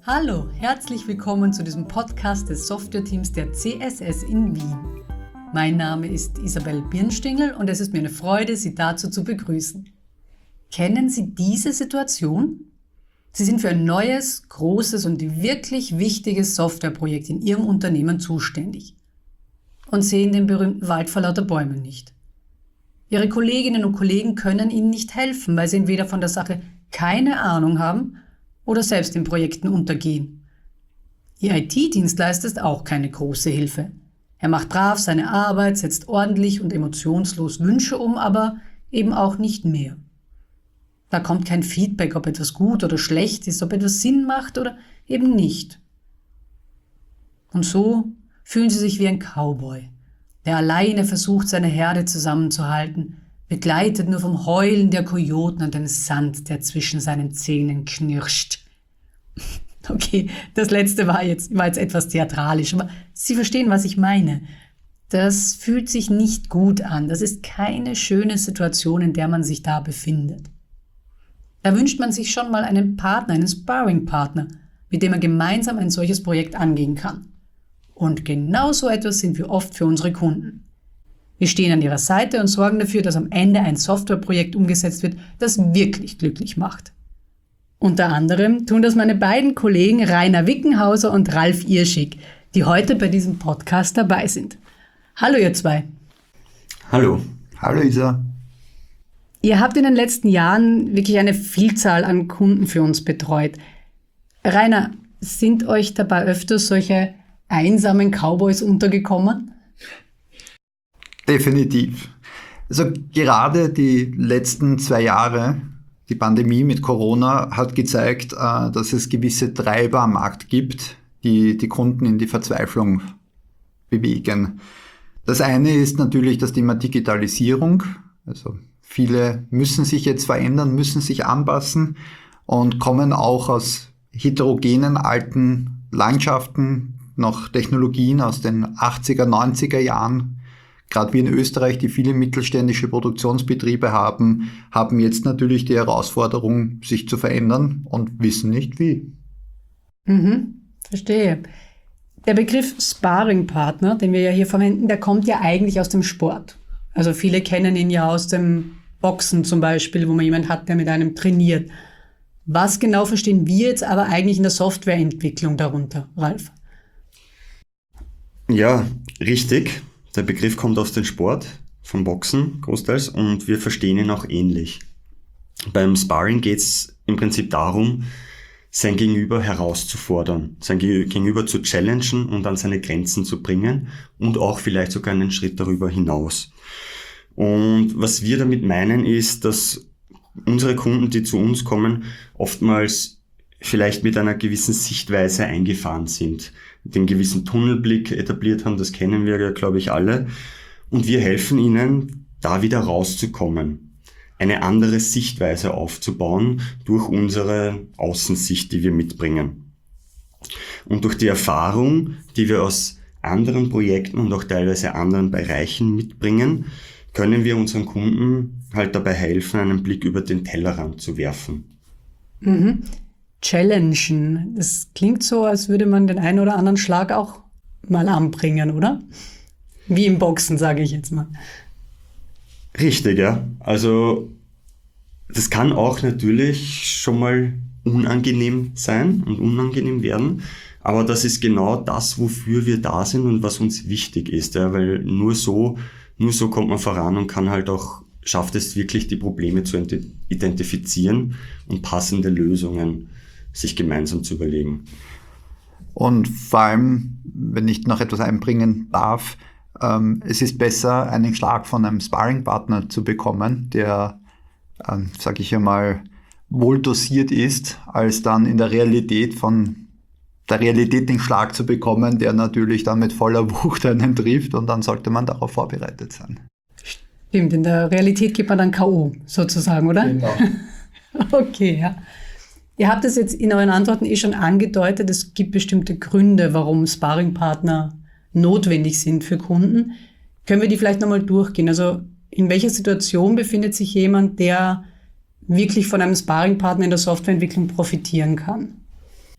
Hallo, herzlich willkommen zu diesem Podcast des Softwareteams der CSS in Wien. Mein Name ist Isabel Birnstingel und es ist mir eine Freude, Sie dazu zu begrüßen. Kennen Sie diese Situation? Sie sind für ein neues, großes und wirklich wichtiges Softwareprojekt in Ihrem Unternehmen zuständig und sehen den berühmten Wald vor lauter Bäumen nicht. Ihre Kolleginnen und Kollegen können Ihnen nicht helfen, weil sie entweder von der Sache keine Ahnung haben oder selbst in Projekten untergehen. Ihr IT-Dienstleister ist auch keine große Hilfe. Er macht brav seine Arbeit, setzt ordentlich und emotionslos Wünsche um, aber eben auch nicht mehr. Da kommt kein Feedback, ob etwas gut oder schlecht ist, ob etwas Sinn macht oder eben nicht. Und so fühlen Sie sich wie ein Cowboy, der alleine versucht, seine Herde zusammenzuhalten, begleitet nur vom Heulen der Kojoten und dem Sand, der zwischen seinen Zähnen knirscht. Okay, das letzte war jetzt etwas theatralisch, aber Sie verstehen, was ich meine. Das fühlt sich nicht gut an. Das ist keine schöne Situation, in der man sich da befindet. Da wünscht man sich schon mal einen Partner, einen Sparring-Partner, mit dem man gemeinsam ein solches Projekt angehen kann. Und genau so etwas sind wir oft für unsere Kunden. Wir stehen an ihrer Seite und sorgen dafür, dass am Ende ein Softwareprojekt umgesetzt wird, das wirklich glücklich macht. Unter anderem tun das meine beiden Kollegen Rainer Wickenhauser und Ralf Irschig, die heute bei diesem Podcast dabei sind. Hallo ihr zwei. Hallo. Hallo Isa. Ihr habt in den letzten Jahren wirklich eine Vielzahl an Kunden für uns betreut. Rainer, sind euch dabei öfters solche einsamen Cowboys untergekommen? Definitiv. Also gerade die letzten 2 Jahre, die Pandemie mit Corona hat gezeigt, dass es gewisse Treiber am Markt gibt, die die Kunden in die Verzweiflung bewegen. Das eine ist natürlich das Thema Digitalisierung. Also viele müssen sich jetzt verändern, müssen sich anpassen und kommen auch aus heterogenen alten Landschaften, noch Technologien aus den 80er, 90er Jahren. Gerade wie in Österreich, die viele mittelständische Produktionsbetriebe haben jetzt natürlich die Herausforderung, sich zu verändern und wissen nicht wie. Verstehe. Der Begriff Sparringpartner, den wir ja hier verwenden, der kommt ja eigentlich aus dem Sport. Also viele kennen ihn ja aus dem Boxen zum Beispiel, wo man jemanden hat, der mit einem trainiert. Was genau verstehen wir jetzt aber eigentlich in der Softwareentwicklung darunter, Ralf? Ja, richtig. Der Begriff kommt aus dem Sport, vom Boxen großteils, und wir verstehen ihn auch ähnlich. Beim Sparring geht es im Prinzip darum, sein Gegenüber herauszufordern, sein Gegenüber zu challengen und an seine Grenzen zu bringen und auch vielleicht sogar einen Schritt darüber hinaus. Und was wir damit meinen ist, dass unsere Kunden, die zu uns kommen, oftmals vielleicht mit einer gewissen Sichtweise eingefahren sind, den gewissen Tunnelblick etabliert haben, das kennen wir ja, glaube ich, alle. Und wir helfen ihnen, da wieder rauszukommen, eine andere Sichtweise aufzubauen durch unsere Außensicht, die wir mitbringen. Und durch die Erfahrung, die wir aus anderen Projekten und auch teilweise anderen Bereichen mitbringen, können wir unseren Kunden halt dabei helfen, einen Blick über den Tellerrand zu werfen. Challengen. Das klingt so, als würde man den einen oder anderen Schlag auch mal anbringen, oder? Wie im Boxen, sage ich jetzt mal. Richtig, ja. Also das kann auch natürlich schon mal unangenehm sein und unangenehm werden, aber das ist genau das, wofür wir da sind und was uns wichtig ist, ja, weil nur so kommt man voran und kann halt auch, schafft es wirklich, die Probleme zu identifizieren und passende Lösungen sich gemeinsam zu überlegen. Und vor allem, wenn ich noch etwas einbringen darf, es ist besser, einen Schlag von einem Sparringpartner zu bekommen, der, sage ich einmal, wohl dosiert ist, als dann in der Realität den Schlag zu bekommen, der natürlich dann mit voller Wucht einen trifft, und dann sollte man darauf vorbereitet sein. Stimmt, in der Realität geht man dann K.O. sozusagen, oder? Genau. Okay, ja. Ihr habt es jetzt in euren Antworten schon angedeutet, es gibt bestimmte Gründe, warum Sparringpartner notwendig sind für Kunden. Können wir die vielleicht nochmal durchgehen? Also in welcher Situation befindet sich jemand, der wirklich von einem Sparringpartner in der Softwareentwicklung profitieren kann?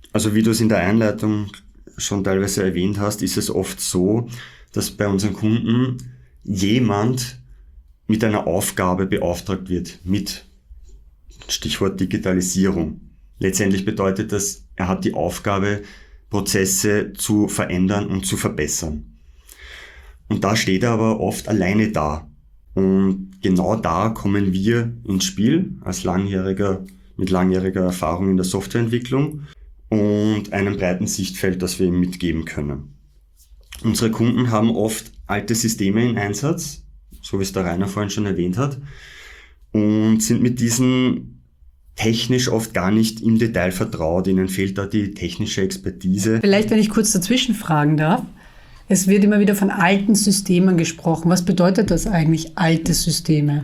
Also wie du es in der Einleitung schon teilweise erwähnt hast, ist es oft so, dass bei unseren Kunden jemand mit einer Aufgabe beauftragt wird, mit Stichwort Digitalisierung. Letztendlich bedeutet das, er hat die Aufgabe, Prozesse zu verändern und zu verbessern. Und da steht er aber oft alleine da. Und genau da kommen wir ins Spiel als mit langjähriger Erfahrung in der Softwareentwicklung und einem breiten Sichtfeld, das wir ihm mitgeben können. Unsere Kunden haben oft alte Systeme in Einsatz, so wie es der Rainer vorhin schon erwähnt hat, und sind mit diesen technisch oft gar nicht im Detail vertraut. Ihnen fehlt da die technische Expertise. Vielleicht, wenn ich kurz dazwischen fragen darf. Es wird immer wieder von alten Systemen gesprochen. Was bedeutet das eigentlich, alte Systeme?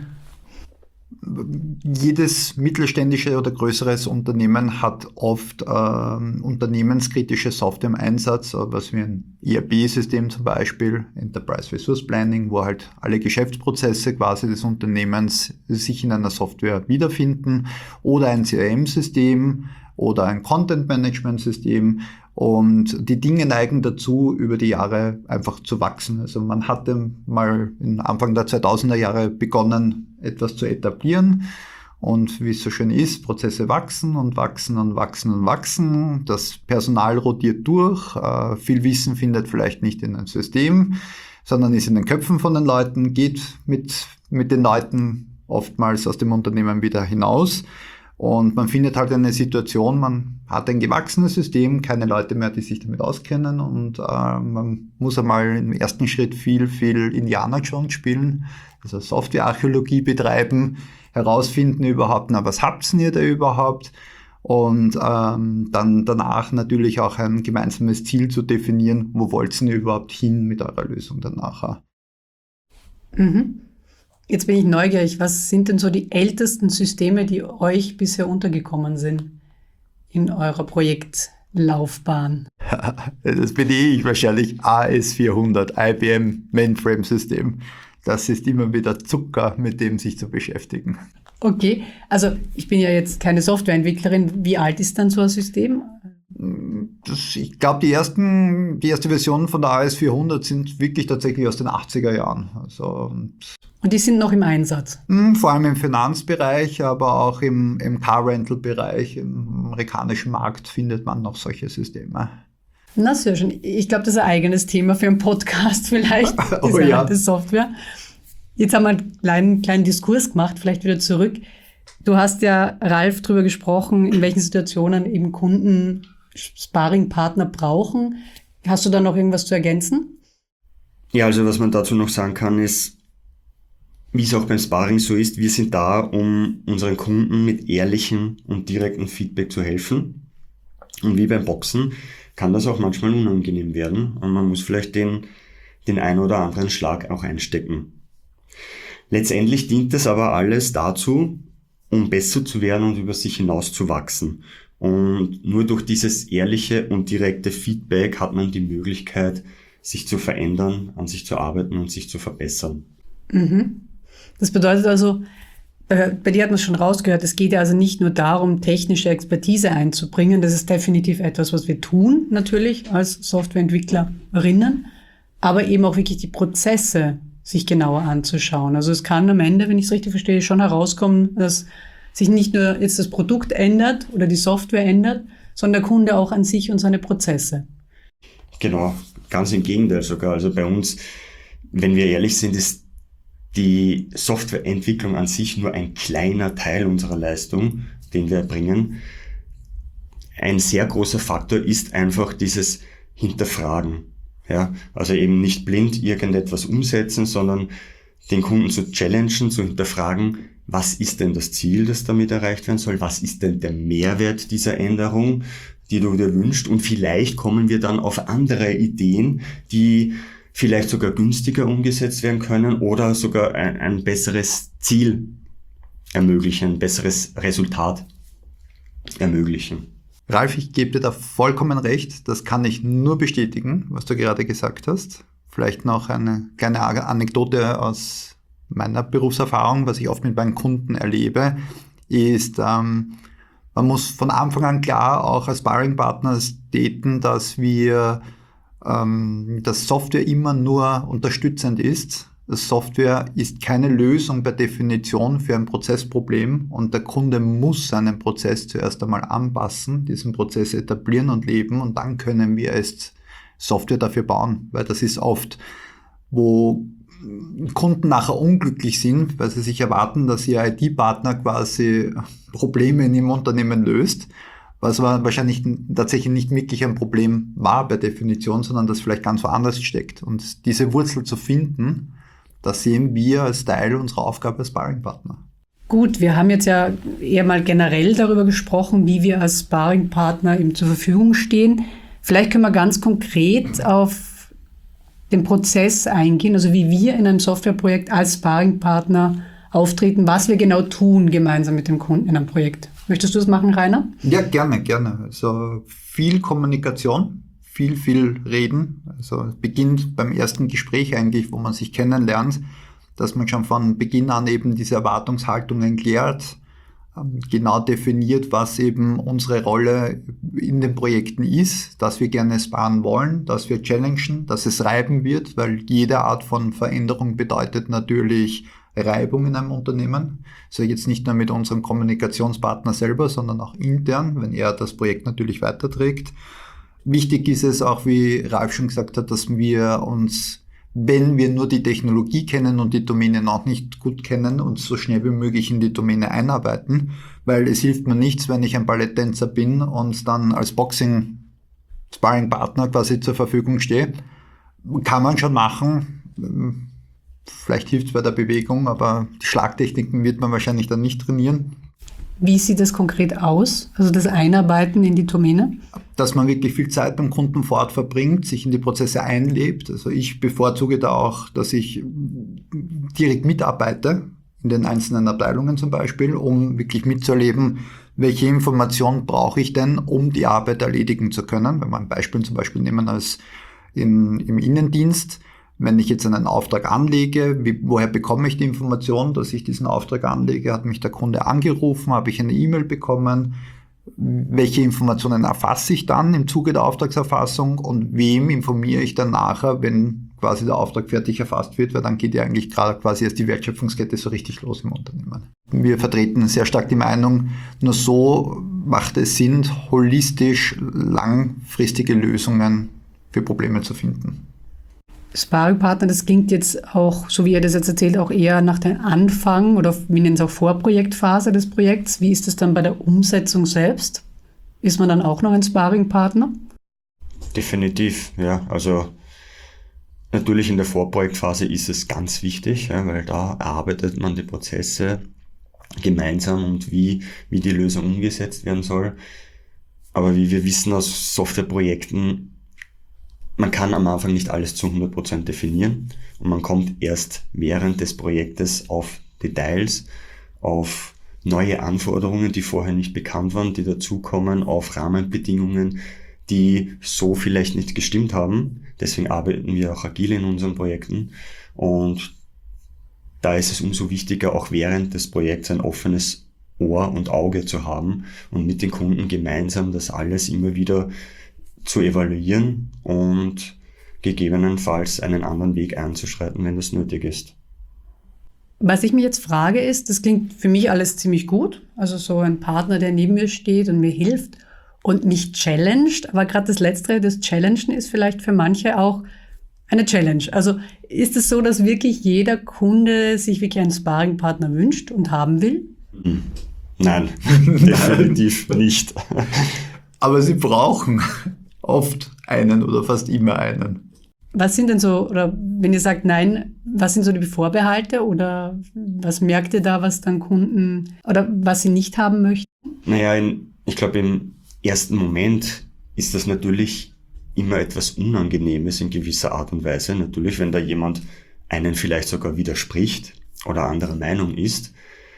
Jedes mittelständische oder größeres Unternehmen hat oft unternehmenskritische Software im Einsatz, was wie ein ERP-System zum Beispiel, Enterprise Resource Planning, wo halt alle Geschäftsprozesse quasi des Unternehmens sich in einer Software wiederfinden, oder ein CRM-System oder ein Content-Management-System. Und die Dinge neigen dazu, über die Jahre einfach zu wachsen. Also man hatte mal Anfang der 2000er Jahre begonnen, etwas zu etablieren. Und wie es so schön ist, Prozesse wachsen und wachsen und wachsen und wachsen. Das Personal rotiert durch. Viel Wissen findet vielleicht nicht in einem System, sondern ist in den Köpfen von den Leuten, geht mit den Leuten oftmals aus dem Unternehmen wieder hinaus. Und man findet halt eine Situation, man hat ein gewachsenes System, keine Leute mehr, die sich damit auskennen, und man muss einmal im ersten Schritt viel Indiana Jones spielen, also Softwarearchäologie betreiben, herausfinden überhaupt, was habt ihr da überhaupt, und dann danach natürlich auch ein gemeinsames Ziel zu definieren, wo wollt ihr überhaupt hin mit eurer Lösung dann nachher. Mhm. Jetzt bin ich neugierig, was sind denn so die ältesten Systeme, die euch bisher untergekommen sind in eurer Projektlaufbahn? Das bin ich wahrscheinlich, AS400, IBM Mainframe System. Das ist immer wieder Zucker, mit dem sich zu beschäftigen. Okay, also ich bin ja jetzt keine Softwareentwicklerin. Wie alt ist dann so ein System? Ich glaube, die erste Version von der AS400 sind wirklich tatsächlich aus den 80er Jahren. Und die sind noch im Einsatz? Vor allem im Finanzbereich, aber auch im Car-Rental-Bereich, im amerikanischen Markt findet man noch solche Systeme. Na, sehr schön. Ich glaube, das ist ein eigenes Thema für einen Podcast vielleicht, diese alte Software. Jetzt haben wir einen kleinen Diskurs gemacht, vielleicht wieder zurück. Du hast ja, Ralf, darüber gesprochen, in welchen Situationen eben Kunden Sparringpartner brauchen. Hast du da noch irgendwas zu ergänzen? Ja, also was man dazu noch sagen kann, ist, wie es auch beim Sparring so ist, wir sind da, um unseren Kunden mit ehrlichem und direktem Feedback zu helfen. Und wie beim Boxen kann das auch manchmal unangenehm werden und man muss vielleicht den ein oder anderen Schlag auch einstecken. Letztendlich dient das aber alles dazu, um besser zu werden und über sich hinaus zu wachsen. Und nur durch dieses ehrliche und direkte Feedback hat man die Möglichkeit, sich zu verändern, an sich zu arbeiten und sich zu verbessern. Mhm. Das bedeutet also, bei dir hat man es schon rausgehört, es geht ja also nicht nur darum, technische Expertise einzubringen. Das ist definitiv etwas, was wir tun, natürlich als Softwareentwicklerinnen, aber eben auch wirklich die Prozesse sich genauer anzuschauen. Also es kann am Ende, wenn ich es richtig verstehe, schon herauskommen, dass sich nicht nur jetzt das Produkt ändert oder die Software ändert, sondern der Kunde auch an sich und seine Prozesse. Genau, ganz im Gegenteil sogar. Also bei uns, wenn wir ehrlich sind, ist die Softwareentwicklung an sich nur ein kleiner Teil unserer Leistung, den wir erbringen. Ein sehr großer Faktor ist einfach dieses Hinterfragen. Ja, also eben nicht blind irgendetwas umsetzen, sondern den Kunden zu challengen, zu hinterfragen, was ist denn das Ziel, das damit erreicht werden soll? Was ist denn der Mehrwert dieser Änderung, die du dir wünschst? Und vielleicht kommen wir dann auf andere Ideen, die vielleicht sogar günstiger umgesetzt werden können oder sogar ein besseres Ziel ermöglichen, ein besseres Resultat ermöglichen. Ralf, ich gebe dir da vollkommen recht. Das kann ich nur bestätigen, was du gerade gesagt hast. Vielleicht noch eine kleine Anekdote aus meiner Berufserfahrung, was ich oft mit meinen Kunden erlebe, ist, man Man muss von Anfang an klar auch als Sparringpartner staten, dass dass Software immer nur unterstützend ist. Das Software ist keine Lösung per Definition für ein Prozessproblem und der Kunde muss seinen Prozess zuerst einmal anpassen, diesen Prozess etablieren und leben und dann können wir erst Software dafür bauen, weil das ist oft, wo Kunden nachher unglücklich sind, weil sie sich erwarten, dass ihr IT-Partner quasi Probleme in ihrem Unternehmen löst, was aber wahrscheinlich tatsächlich nicht wirklich ein Problem war per Definition, sondern das vielleicht ganz woanders steckt. Und diese Wurzel zu finden, das sehen wir als Teil unserer Aufgabe als Sparringpartner. Gut, wir haben jetzt ja eher mal generell darüber gesprochen, wie wir als Sparringpartner eben zur Verfügung stehen. Vielleicht können wir ganz konkret auf den Prozess eingehen, also wie wir in einem Softwareprojekt als Sparringpartner auftreten, was wir genau tun gemeinsam mit dem Kunden in einem Projekt. Möchtest du das machen, Rainer? Ja, gerne. Also viel Kommunikation, viel reden. Also es beginnt beim ersten Gespräch eigentlich, wo man sich kennenlernt, dass man schon von Beginn an eben diese Erwartungshaltungen klärt, genau definiert, was eben unsere Rolle in den Projekten ist, dass wir gerne sparen wollen, dass wir challengen, dass es reiben wird, weil jede Art von Veränderung bedeutet natürlich Reibung in einem Unternehmen. Also jetzt nicht nur mit unserem Kommunikationspartner selber, sondern auch intern, wenn er das Projekt natürlich weiterträgt. Wichtig ist es auch, wie Ralf schon gesagt hat, dass wir uns, wenn wir nur die Technologie kennen und die Domäne noch nicht gut kennen, uns so schnell wie möglich in die Domäne einarbeiten, weil es hilft mir nichts, wenn ich ein Balletttänzer bin und dann als Boxing-Sparring-Partner quasi zur Verfügung stehe. Kann man schon machen, vielleicht hilft es bei der Bewegung, aber die Schlagtechniken wird man wahrscheinlich dann nicht trainieren. Wie sieht das konkret aus, also das Einarbeiten in die Domäne? Dass man wirklich viel Zeit beim Kunden vor Ort verbringt, sich in die Prozesse einlebt. Also ich bevorzuge da auch, dass ich direkt mitarbeite, in den einzelnen Abteilungen zum Beispiel, um wirklich mitzuerleben, welche Informationen brauche ich denn, um die Arbeit erledigen zu können. Wenn wir ein Beispiel zum Beispiel nehmen als im Innendienst, wenn ich jetzt einen Auftrag anlege, woher bekomme ich die Information, dass ich diesen Auftrag anlege? Hat mich der Kunde angerufen? Habe ich eine E-Mail bekommen? Welche Informationen erfasse ich dann im Zuge der Auftragserfassung und wem informiere ich dann nachher, wenn quasi der Auftrag fertig erfasst wird, weil dann geht ja eigentlich gerade quasi erst die Wertschöpfungskette so richtig los im Unternehmen. Wir vertreten sehr stark die Meinung, nur so macht es Sinn, holistisch langfristige Lösungen für Probleme zu finden. Sparringpartner, das klingt jetzt auch, so wie ihr das jetzt erzählt, auch eher nach dem Anfang oder wir nennen es auch Vorprojektphase des Projekts. Wie ist es dann bei der Umsetzung selbst? Ist man dann auch noch ein Sparringpartner? Definitiv, ja. Also natürlich in der Vorprojektphase ist es ganz wichtig, ja, weil da erarbeitet man die Prozesse gemeinsam und wie die Lösung umgesetzt werden soll. Aber wie wir wissen aus Softwareprojekten, man kann am Anfang nicht alles zu 100% definieren und man kommt erst während des Projektes auf Details, auf neue Anforderungen, die vorher nicht bekannt waren, die dazukommen, auf Rahmenbedingungen, die so vielleicht nicht gestimmt haben. Deswegen arbeiten wir auch agil in unseren Projekten und da ist es umso wichtiger, auch während des Projekts ein offenes Ohr und Auge zu haben und mit den Kunden gemeinsam das alles immer wieder zu evaluieren und gegebenenfalls einen anderen Weg einzuschreiten, wenn das nötig ist. Was ich mich jetzt frage ist, das klingt für mich alles ziemlich gut, also so ein Partner, der neben mir steht und mir hilft und mich challenged, aber gerade das Letztere, das Challengen ist vielleicht für manche auch eine Challenge. Also ist es so, dass wirklich jeder Kunde sich wirklich einen Sparringpartner wünscht und haben will? Nein, definitiv nicht. Aber sie brauchen oft einen oder fast immer einen. Was sind denn so, oder wenn ihr sagt nein, was sind so die Vorbehalte oder was merkt ihr da, was dann Kunden oder was sie nicht haben möchten? Naja, ich glaube im ersten Moment ist das natürlich immer etwas Unangenehmes in gewisser Art und Weise. Natürlich, wenn da jemand einen vielleicht sogar widerspricht oder anderer Meinung ist,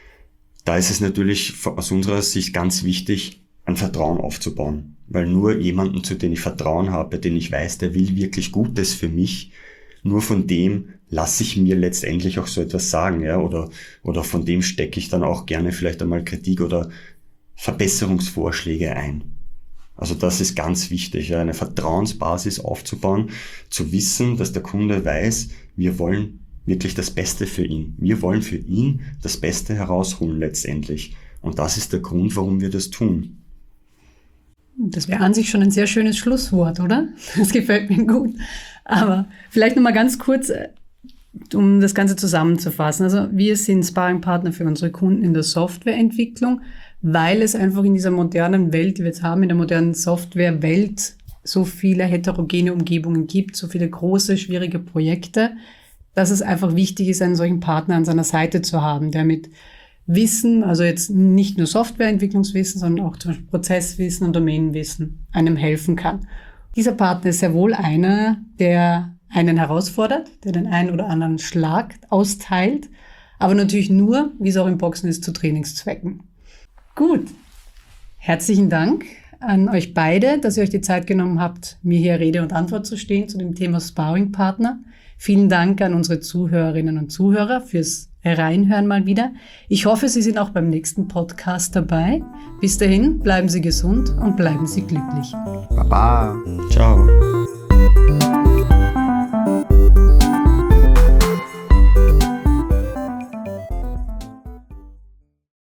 da ist es natürlich aus unserer Sicht ganz wichtig, ein Vertrauen aufzubauen. Weil nur jemanden, zu dem ich Vertrauen habe, den ich weiß, der will wirklich Gutes für mich, nur von dem lasse ich mir letztendlich auch so etwas sagen, ja, oder von dem stecke ich dann auch gerne vielleicht einmal Kritik oder Verbesserungsvorschläge ein. Also das ist ganz wichtig, eine Vertrauensbasis aufzubauen, zu wissen, dass der Kunde weiß, wir wollen wirklich das Beste für ihn. Wir wollen für ihn das Beste herausholen letztendlich. Und das ist der Grund, warum wir das tun. Das wäre an sich schon ein sehr schönes Schlusswort, oder? Das gefällt mir gut. Aber vielleicht nochmal ganz kurz, um das Ganze zusammenzufassen. Also wir sind Sparringpartner für unsere Kunden in der Softwareentwicklung, weil es einfach in dieser modernen Welt, die wir jetzt haben, in der modernen Softwarewelt so viele heterogene Umgebungen gibt, so viele große, schwierige Projekte, dass es einfach wichtig ist, einen solchen Partner an seiner Seite zu haben, der mit Wissen, also jetzt nicht nur Softwareentwicklungswissen, sondern auch zum Beispiel Prozesswissen und Domänenwissen einem helfen kann. Dieser Partner ist sehr wohl einer, der einen herausfordert, der den einen oder anderen Schlag austeilt, aber natürlich nur, wie es auch im Boxen ist, zu Trainingszwecken. Gut, herzlichen Dank an euch beide, dass ihr euch die Zeit genommen habt, mir hier Rede und Antwort zu stehen zu dem Thema Sparringpartner. Vielen Dank an unsere Zuhörerinnen und Zuhörer fürs Reinhören mal wieder. Ich hoffe, Sie sind auch beim nächsten Podcast dabei. Bis dahin, bleiben Sie gesund und bleiben Sie glücklich. Baba. Ciao.